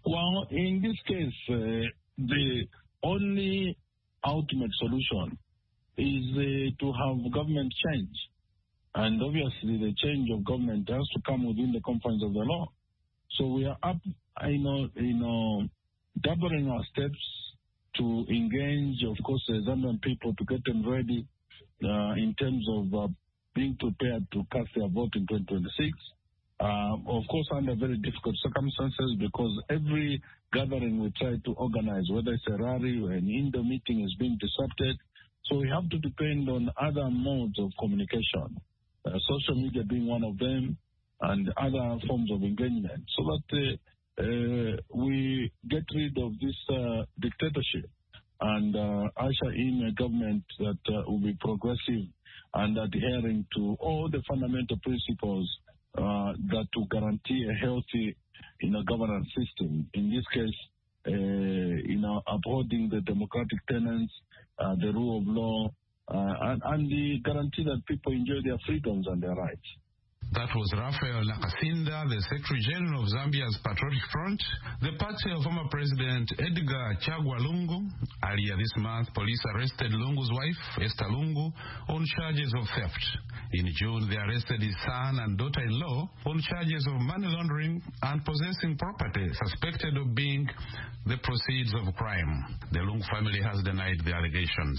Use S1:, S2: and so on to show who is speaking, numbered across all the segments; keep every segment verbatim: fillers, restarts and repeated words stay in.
S1: Well, in this case, uh, the only ultimate solution is uh, to have government change. And obviously, the change of government has to come within the confines of the law. So we are up, you know, you know, doubling our steps to engage, of course, the Zambian people to get them ready uh, in terms of uh, being prepared to cast their vote in twenty twenty-six. Uh, of course, under very difficult circumstances, because every gathering we try to organize, whether it's a rally or an indoor meeting, is being disrupted. So we have to depend on other modes of communication, uh, social media being one of them, and other forms of engagement, so that uh, uh, we get rid of this uh, dictatorship and uh, usher in a government that uh, will be progressive and adhering to all the fundamental principles Uh, that to guarantee a healthy, you know, governance system. In this case, uh, you know, upholding the democratic tenets, uh, the rule of law, uh, and, and the guarantee that people enjoy their freedoms and their rights.
S2: That was Raphael Nakasinda, the Secretary General of Zambia's Patriotic Front, the party of former President Edgar Chagwa Lungu. Earlier this month, police arrested Lungu's wife, Esther Lungu, on charges of theft. In June, they arrested his son and daughter-in-law on charges of money laundering and possessing property suspected of being the proceeds of crime. The Lungu family has denied the allegations.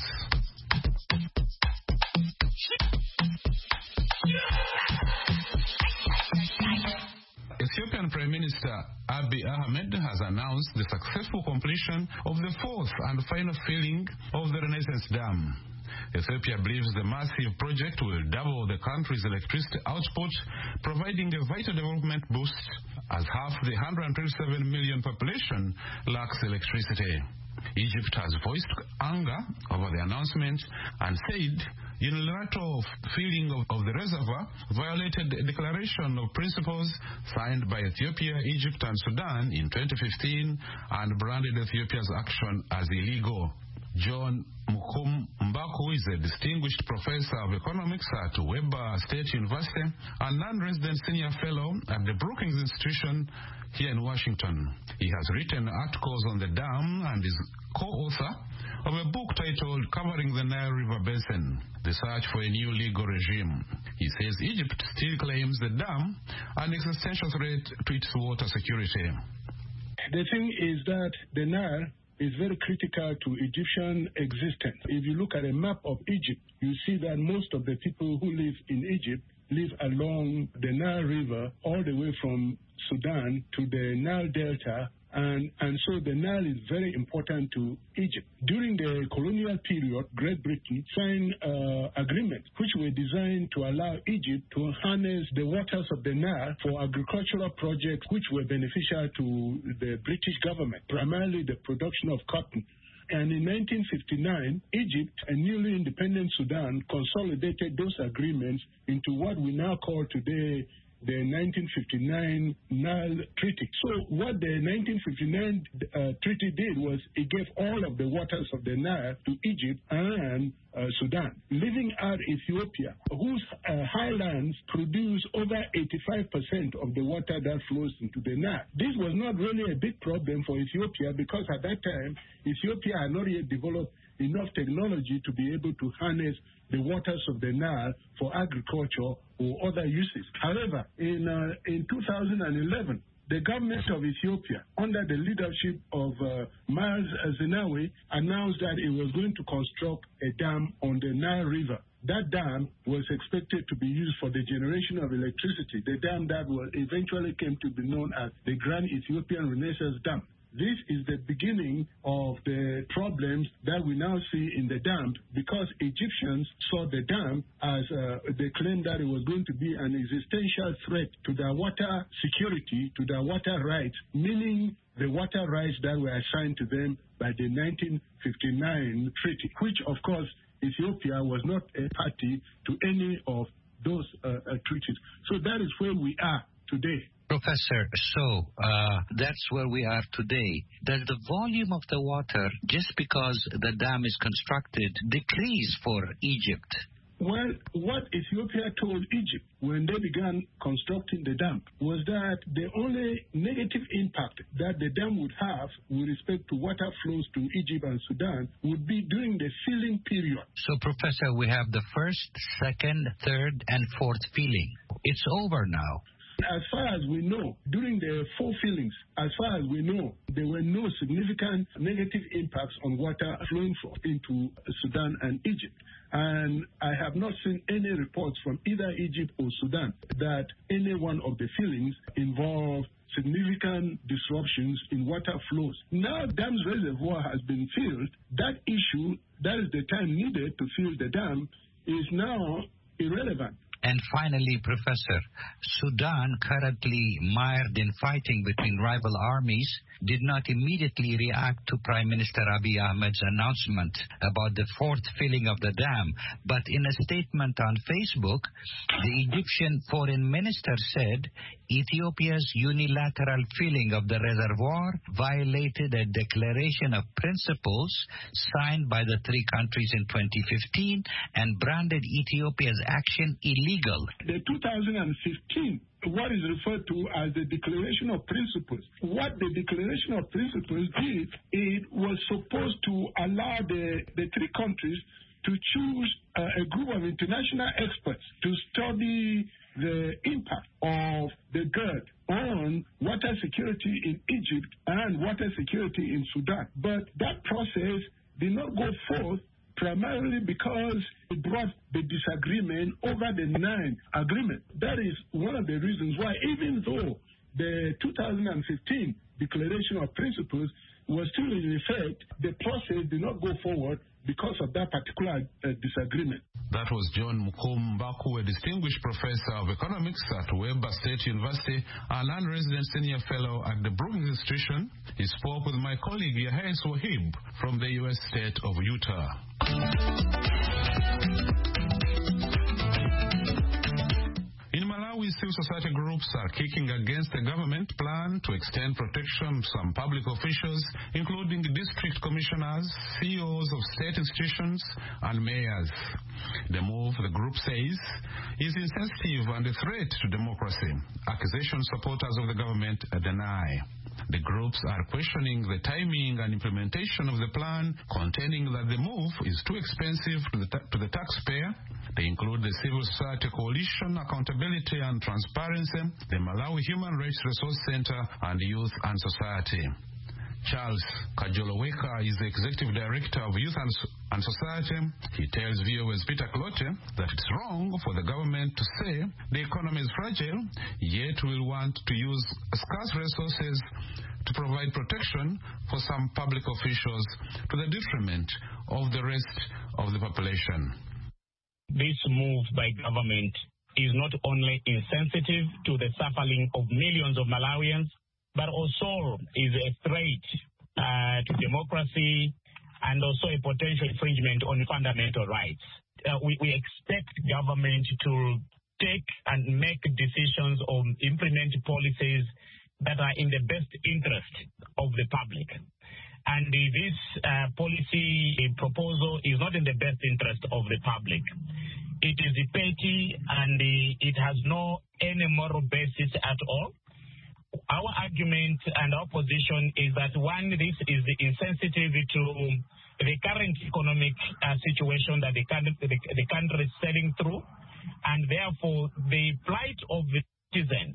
S2: Ethiopian Prime Minister Abiy Ahmed has announced the successful completion of the fourth and final filling of the Renaissance Dam. Ethiopia believes the massive project will double the country's electricity output, providing a vital development boost as half the one hundred twenty-seven million population lacks electricity. Egypt has voiced anger over the announcement and said unilateral filling of, of the reservoir violated a declaration of principles signed by Ethiopia, Egypt, and Sudan in twenty fifteen and branded Ethiopia's action as illegal. John Mukum Mbaku is a distinguished professor of economics at Weber State University and non-resident senior fellow at the Brookings Institution here in Washington. He has written articles on the dam and is co-author of a book titled Covering the Nile River Basin, The Search for a New Legal Regime. He says Egypt still claims the dam an existential threat to its water security.
S3: The thing is that the Nile is very critical to Egyptian existence. If you look at a map of Egypt, you see that most of the people who live in Egypt live along the Nile River all the way from Sudan to the Nile Delta, and, and so the Nile is very important to Egypt. During the colonial period, Great Britain signed uh, agreements which were designed to allow Egypt to harness the waters of the Nile for agricultural projects which were beneficial to the British government, primarily the production of cotton. And in nineteen fifty-nine, Egypt and newly independent Sudan consolidated those agreements into what we now call today the nineteen fifty-nine Nile Treaty. So what the nineteen fifty-nine uh, treaty did was it gave all of the waters of the Nile to Egypt and uh, Sudan, leaving out Ethiopia, whose uh, highlands produce over eighty-five percent of the water that flows into the Nile. This was not really a big problem for Ethiopia because at that time, Ethiopia had not yet developed enough technology to be able to harness the waters of the Nile for agriculture or other uses. However, in uh, in two thousand eleven, the government of Ethiopia, under the leadership of uh, Meles Zenawi, announced that it was going to construct a dam on the Nile River. That dam was expected to be used for the generation of electricity, the dam that will eventually came to be known as the Grand Ethiopian Renaissance Dam. This is the beginning of the problems that we now see in the dam because Egyptians saw the dam as uh, they claimed that it was going to be an existential threat to their water security, to their water rights, meaning the water rights that were assigned to them by the nineteen fifty-nine treaty, which of course Ethiopia was not a party to any of those uh, uh, treaties. So that is where we are today.
S4: Professor, so uh, that's where we are today. Does the volume of the water, just because the dam is constructed, decrease for Egypt?
S3: Well, what Ethiopia told Egypt when they began constructing the dam was that the only negative impact that the dam would have with respect to water flows to Egypt and Sudan would be during the filling period.
S4: So, Professor, we have the first, second, third, and fourth filling. It's over now.
S3: As far as we know, during the four fillings, as far as we know, there were no significant negative impacts on water flowing into Sudan and Egypt. And I have not seen any reports from either Egypt or Sudan that any one of the fillings involve significant disruptions in water flows. Now dam's reservoir has been filled. That issue, that is the time needed to fill the dam, is now irrelevant.
S4: And finally, Professor, Sudan, currently mired in fighting between rival armies, did not immediately react to Prime Minister Abiy Ahmed's announcement about the fourth filling of the dam. But in a statement on Facebook, the Egyptian foreign minister said Ethiopia's unilateral filling of the reservoir violated a declaration of principles signed by the three countries in twenty fifteen and branded Ethiopia's action illegal.
S3: The two thousand fifteen, what is referred to as the Declaration of Principles. What the Declaration of Principles did, it was supposed to allow the, the three countries to choose uh, a group of international experts to study the impact of the GERD on water security in Egypt and water security in Sudan. But that process did not go forth primarily because it brought the disagreement over the nine agreement. That is one of the reasons why, even though the two thousand fifteen Declaration of Principles was still in effect, the process did not go forward because of that particular uh, disagreement.
S2: That was John Mukumbaku, a distinguished professor of economics at Weber State University and non-resident senior fellow at the Brookings Institution. He spoke with my colleague Yahya Swahib from the U S state of Utah. In Malawi, civil society groups are kicking against the government plan to extend protection to some public officials, including district commissioners, C E Os of state institutions, and mayors. The move, the group says, is insensitive and a threat to democracy. Accusation supporters of the government deny. The groups are questioning the timing and implementation of the plan, contending that the move is too expensive to the, ta- to the taxpayer. They include the Civil Society Coalition, Accountability and Transparency, the Malawi Human Rights Resource Center, and Youth and Society. Charles Kajoloweka is the Executive Director of Youth and, and Society. He tells V O A's Peter Clote that it's wrong for the government to say the economy is fragile, yet will want to use scarce resources to provide protection for some public officials to the detriment of the rest of the population.
S5: This move by government is not only insensitive to the suffering of millions of Malawians, but also is a threat uh, to democracy and also a potential infringement on fundamental rights. Uh, we, we expect government to take and make decisions on implement policies that are in the best interest of the public. And uh, this uh, policy proposal is not in the best interest of the public. It is petty and uh, it has no any moral basis at all. Our argument and our position is that, one, this is insensitive to the current economic uh, situation that the country, the, the country is sailing through, and therefore the plight of the citizens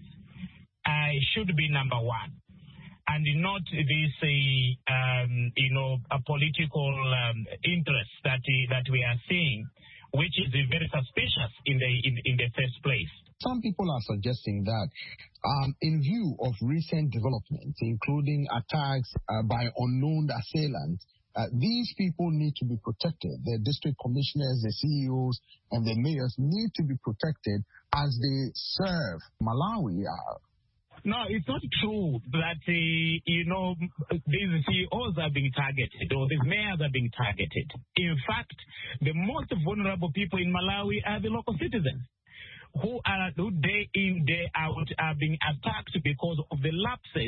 S5: uh, should be number one, and not this, uh, um, you know, a political um, interest that uh, that we are seeing, which is very suspicious in the in, in the first place.
S6: Some people are suggesting that um, in view of recent developments, including attacks uh, by unknown assailants, uh, these people need to be protected. The district commissioners, the C E Os, and the mayors need to be protected as they serve Malawi. Uh,
S5: No, it's not true that, uh, you know, these C E Os are being targeted or these mayors are being targeted. In fact, the most vulnerable people in Malawi are the local citizens, who are who day in, day out are being attacked because of the lapses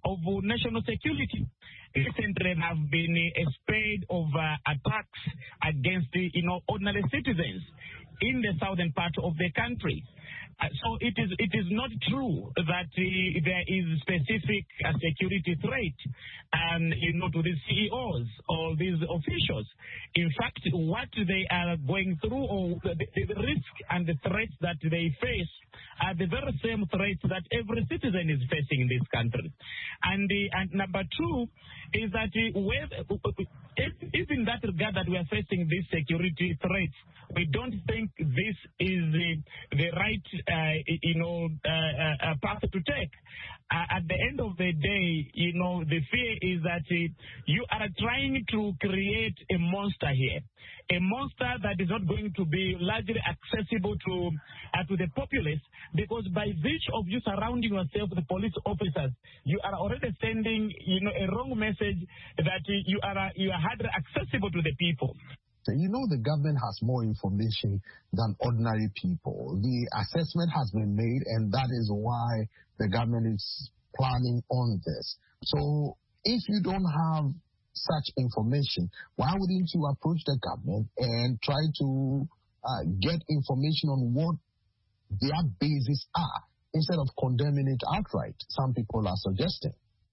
S5: of national security. Recently, there have been a spate of uh, attacks against the, you know, ordinary citizens in the southern part of the country. Uh, so it is it is not true that uh, there is specific uh, security threat, um, you know, to the C E Os or these officials. In fact, what they are going through, or the, the risk and the threats that they face, are the very same threats that every citizen is facing in this country. And uh, and number two is that uh, with, if, if in that regard that we are facing these security threats, we don't think this is the, the right, uh, you know, uh, uh, path to take. Uh, at the end of the day, you know, the fear is that uh, you are trying to create a monster here, a monster that is not going to be largely accessible to uh, to the populace, because by virtue of you surrounding yourself with the police officers, you are already sending, you know, a wrong message that uh, you are uh, you are hardly accessible to the people.
S6: You know, the government has more information than ordinary people. The assessment has been made, and that is why the government is planning on this. So if you don't have such information, why wouldn't you approach the government and try to uh, get information on what their bases are instead of condemning it outright? Some people are suggesting.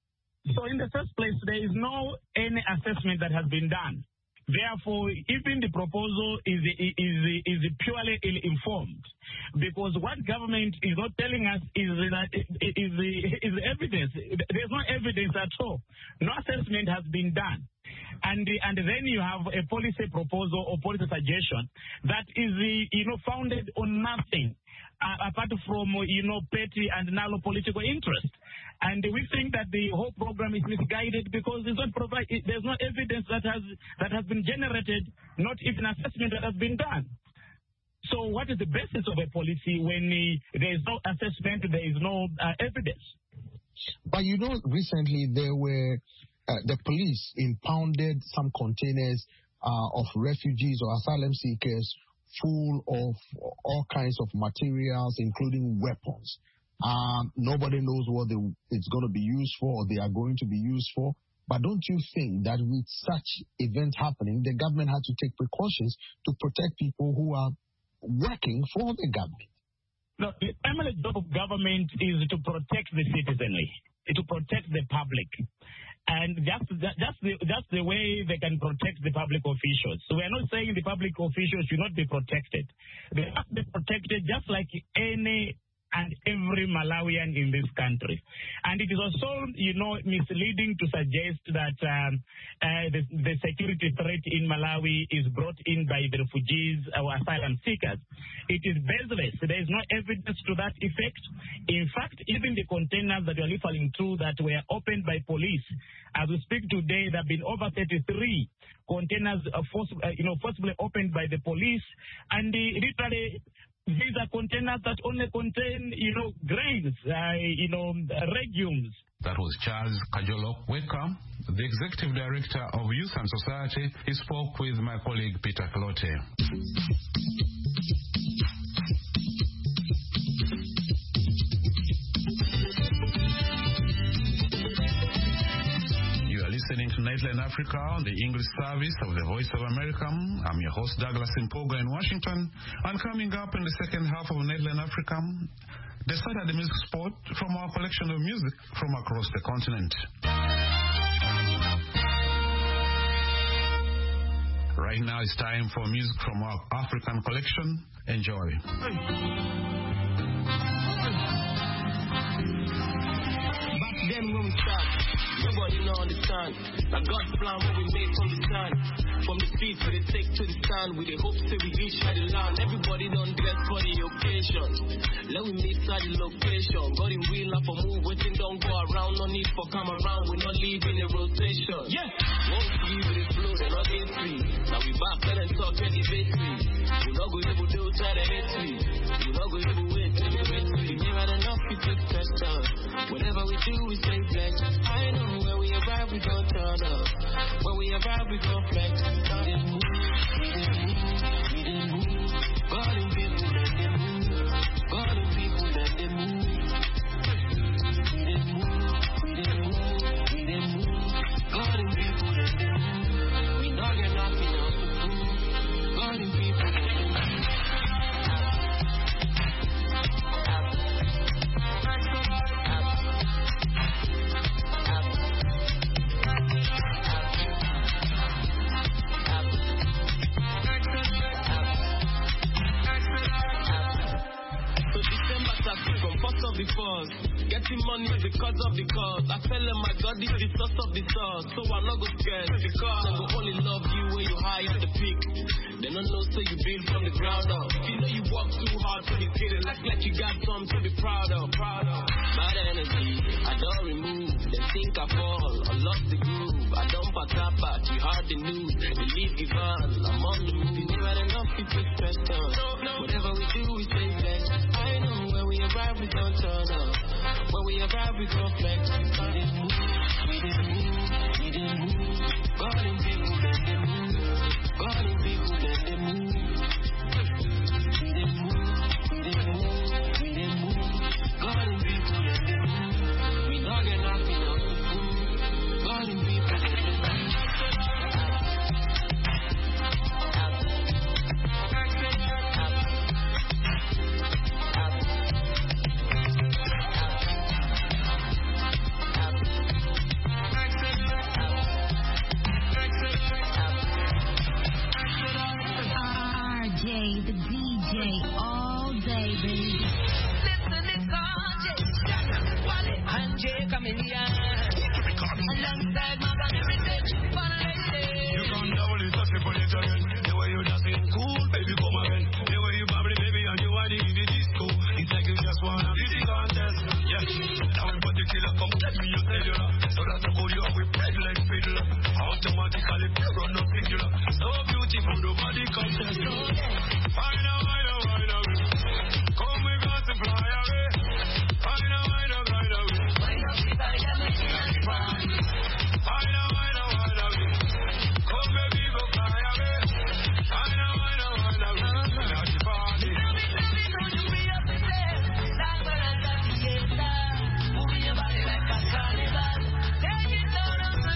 S5: So in the first place, there is no any assessment that has been done. Therefore, even the proposal is is is purely ill-informed, because what government is not telling us is that is is evidence. There's no evidence at all. No assessment has been done, and and then you have a policy proposal or policy suggestion that is you know founded on nothing uh, apart from you know petty and narrow political interest. And we think that the whole program is misguided because there's not provide, there's no evidence that has that has been generated, not even assessment that has been done. So what is the basis of a policy when uh, there is no assessment, there is no uh, evidence?
S6: But you know, recently there were uh, the police impounded some containers uh, of refugees or asylum seekers full of all kinds of materials, including weapons. Um, nobody knows what they, it's going to be used for or they are going to be used for. But don't you think that with such events happening, the government has to take precautions to protect people who are working for the government?
S5: No, the primary job of government is to protect the citizenry, to protect the public. And that's, that, that's, the, that's the way they can protect the public officials. So we are not saying the public officials should not be protected. They have to be protected just like any and every Malawian in this country. And it is also, you know, misleading to suggest that um, uh, the, the security threat in Malawi is brought in by the refugees or asylum seekers. It is baseless. There is no evidence to that effect. In fact, even the containers that you are referring to that were opened by police, as we speak today, there have been over thirty-three containers uh, force, uh, you know, forcibly opened by the police, and the, literally these are containers that only contain, you know, grains, uh, you know, legumes.
S2: That was Charles Kajolo Weka, the Executive Director of Youth and Society. He spoke with my colleague Peter Filote. Listening to Nightline Africa on the English service of the Voice of America. I'm your host Douglas Impoga in Washington. And coming up in the second half of Nightline Africa, the Saturday music spot from our collection of music from across the continent. Right now it's time for music from our African collection. Enjoy.
S7: Back then when we started, nobody know understand. Now God's plan what we made from the stand. From the streets to the take to the stand. With the hopes to we reach by the land. Everybody done dress for the occasion. Let we meet at the location. Got him wheel up for move, waiting don't go around. No need for come around, we're not leaving the rotation. Yeah. Won't see with the flow, they're not getting free. Now we back there and talk and debate me. We're not going to do try to hate me. We're not going to wait till we wait me. We never had enough, we take touchdown. Whatever we do, we stay flex. I know when we arrive, we gon' turn up. When we arrive, we gon' flex. We didn't move, we didn't move, we didn't move. God and people, let them move. God and people, let them move. We didn't move, we didn't move. cause. Getting money is the cause of the cause. I tell them my God is the source of the source. So I'm not go scared because I will only love you when you high at the peak. They don't know so you build from the ground up. You know you work too hard to be kidding. Like like you got something to be proud of. Proud of. Bad energy, I don't remove. They think I fall, I lost the groove. I don't pass up back, you heard the news. Believe Ivan, I'm on the move. You never had enough people stressed out. No, no. Whatever we do, we stay blessed. I know when we arrive, we don't turn up. When we arrive, we go flex. We didn't move, we didn't move, we didn't move. God and people, let them move. God and people, let them move. We didn't move, we didn't move, we didn't move. God and people, let them move. We don't get nothing else to prove. God and people, let them move.
S8: The D J all day, baby. Listen, it's R J, Wally, and J Chameleon. Alongside my gun, everything, fun lady. You come down, it's such a funny talent. The way you dancing, cool, baby, come again. The way you bubbly, baby, and you want to give it disco. It's like you just want to be the contest. Yeah, now we put the killer, come let me, you cellular. So that's how you are with bread like fiddler. Automatically, you run up singular. So beautiful, nobody contest. Find a way to ride away. Come, we got to fly away. Find a way to ride away. Find a way to ride away. Find a way to ride away. Come, baby, go fly away. Find a way to ride away. Now the party. Tell me, tell me, don't you be up and there. That's what I got to get down. Moving your body like a carnival. Take it down on the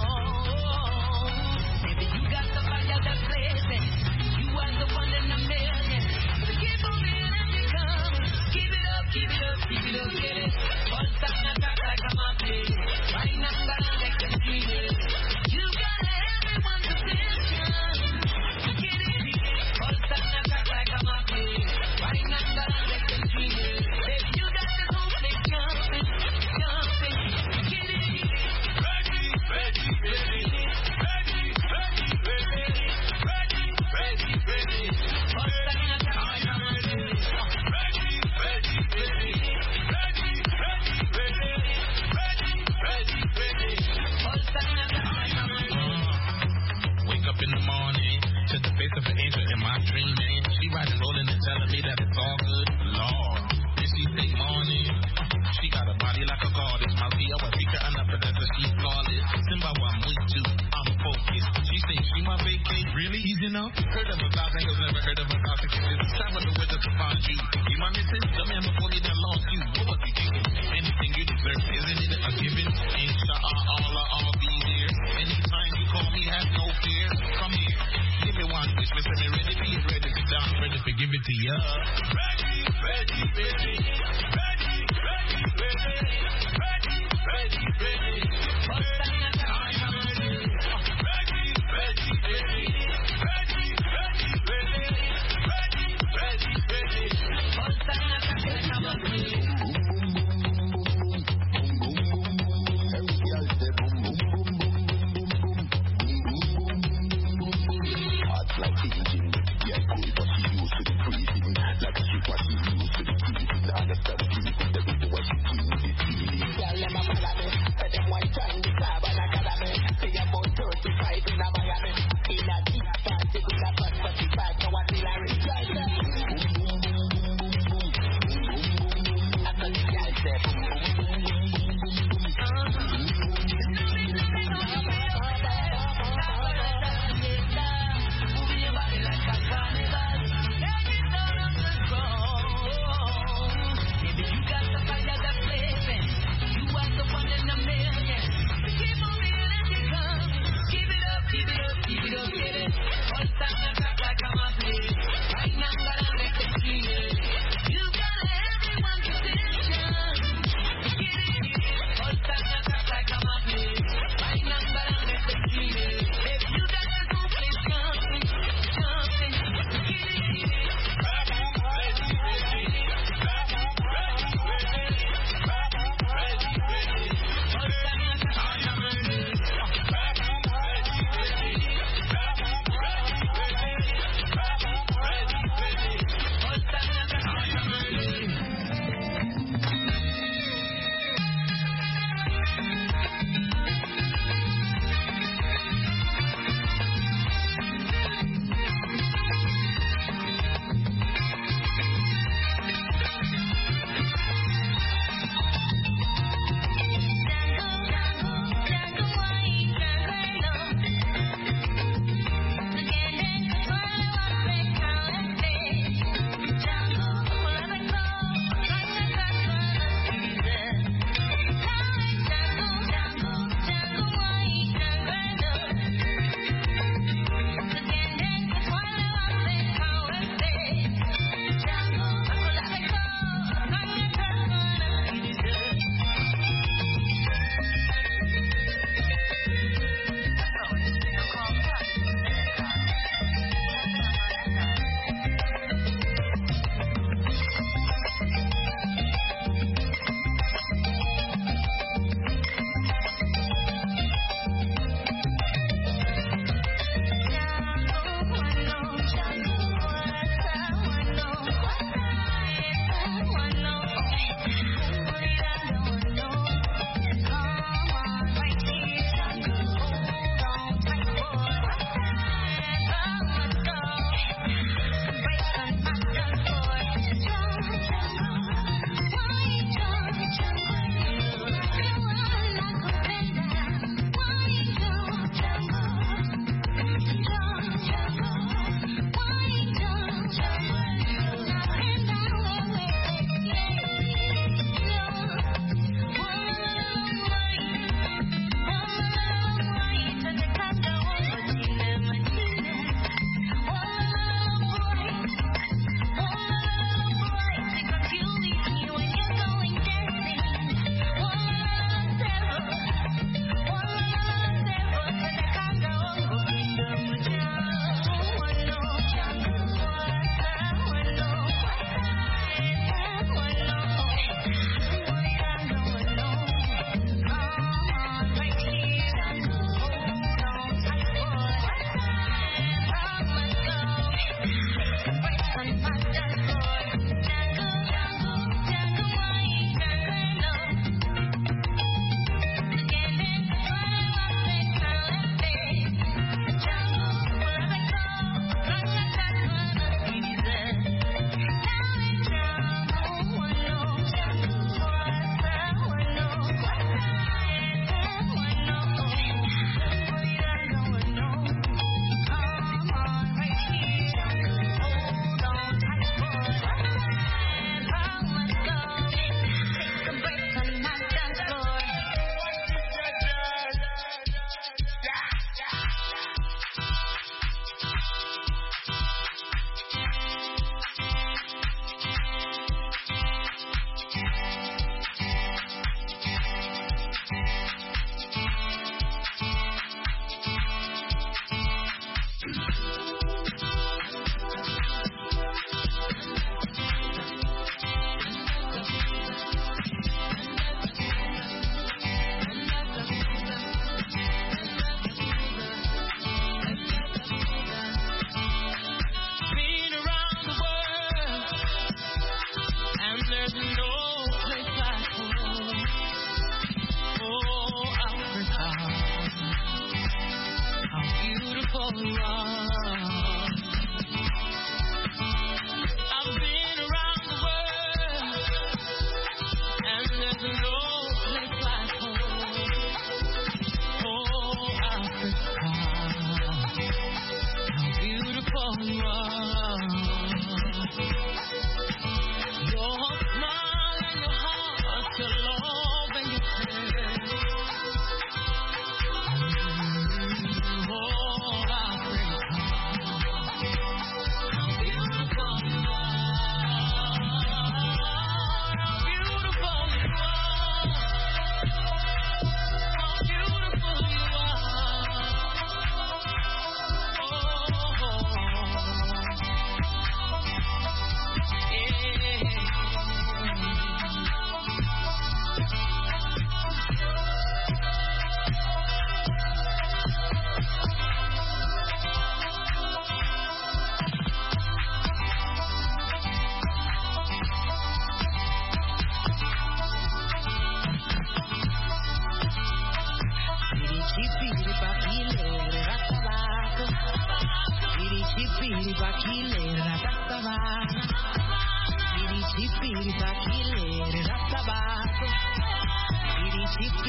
S8: throne. Baby, you got to find out that place. You are the one in the million. So keep moving and you come. Keep it up, keep it up, keep it up, get it. All time I talk like I'm up there. Right now I'm gonna make them feel it. You got everyone's attention. Get it. All time I talk like I'm up there. Right now I'm gonna make them feel it. Baby, you got the whole thing jumping, jumping. Get it. Ready, ready, ready. Ready, ready, ready. Ready, ready, ready. All time I talk like I'm up there. Ready, ready, ready. Ready, ready, ready. Ready, ready, ready. All time I talk like I'm up there.
S2: Wake up in the morning to the face of an angel in my dreaming. She riding, rolling, and telling me that it's all good. Lord, then she say morning. She got a body like a goddess. My P O, I think her enough, but that's a she's flawless. Simba, I'm with you, I'm focused. She say she my vacate, really easy now. Heard of a thousand hills, never heard of a thousand kisses. Time of the weather to find you. You my missing? The man before he done lost you. What was he thinking? Anything you deserve, isn't it a given? Inshallah, Allah, I'll be there. Anytime you call me, have no fear. Come here, give me one wish, listen me ready, be ready to down, ready to give it to ya.
S7: Ready, ready, ready. Ready, ready, ready. Ready, ready, ready. All time I talk like I'm up there. Ready, ready, ready. Ready, ready, ready. Ready, ready, ready. All time I talk like I'm up there.
S9: Like the engine, yeah, cool, but she used to the freezing. Like a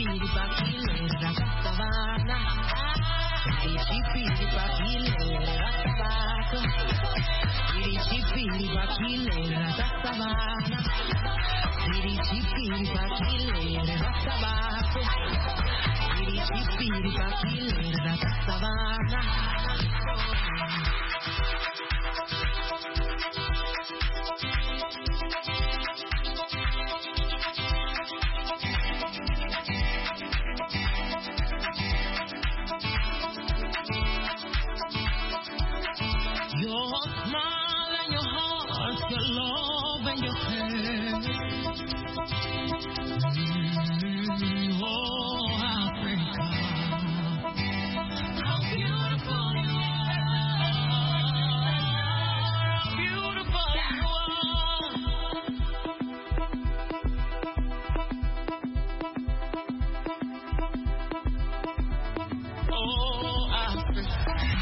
S8: chipiri pakile rakasavana. Iri chipiri pakile rakasavato. Iri chipiri pakile rakasavana. Iri chipiri pakile rakasavato. Iri chipiri pakile rakasavana. Your smile and your heart, your love and your care. Mm, oh, Africa, how beautiful you are, how beautiful you are. Oh, Africa.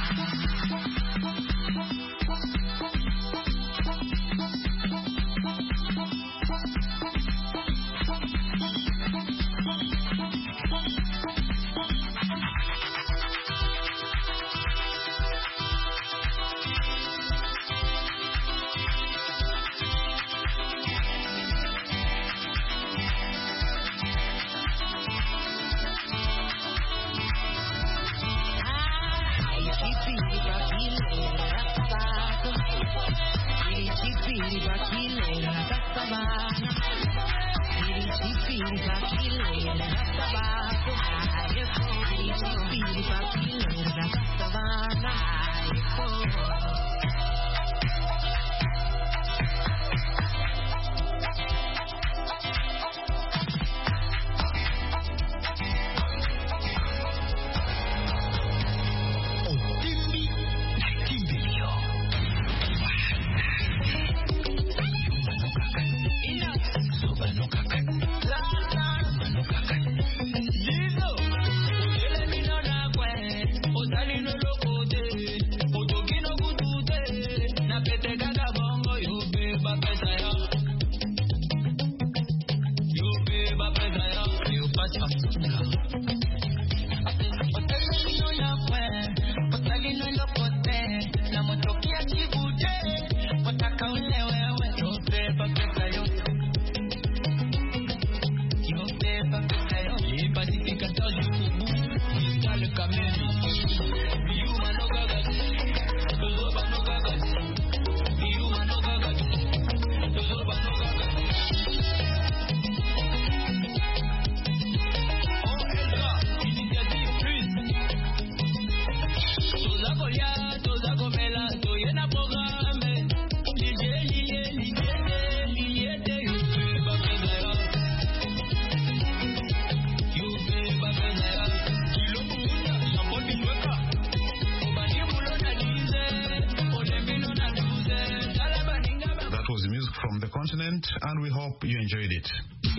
S2: And we hope you enjoyed it.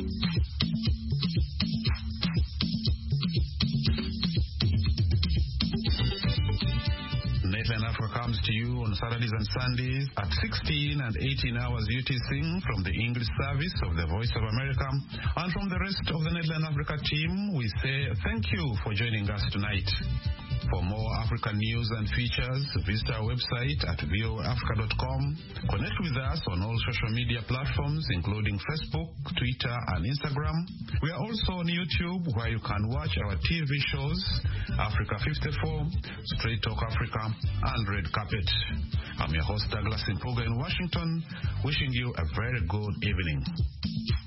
S2: Nateline Africa comes to you on Saturdays and Sundays at sixteen and eighteen hours U T C from the English service of the Voice of America. And from the rest of the Nateline Africa team, we say thank you for joining us tonight. For more African news and features, visit our website at v o africa dot com. Connect with us on all social media platforms, including Facebook, Twitter, and Instagram. We are also on YouTube, where you can watch our T V shows, Africa fifty-four, Straight Talk Africa, and Red Carpet. I'm your host, Douglas Impuga in Washington, wishing you a very good evening.